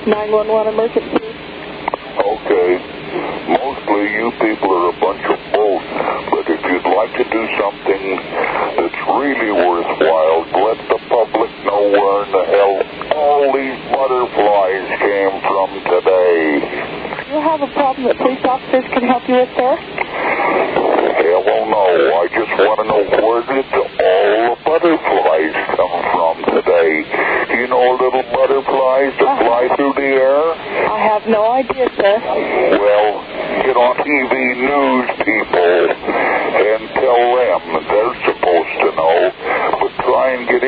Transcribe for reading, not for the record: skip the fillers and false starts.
911 emergency. Okay. Mostly you people are a bunch of both, but if you'd like to do something that's really worthwhile, let the public know where in the hell all these butterflies came from today. Do you have a problem that police officers can help you with, sir? Hell no. I just want to know where did all the butterflies come from today. Do you know little butterflies that fly through the air? I have no idea, sir. Well, get on TV news, people, and tell them they're supposed to know. But try and get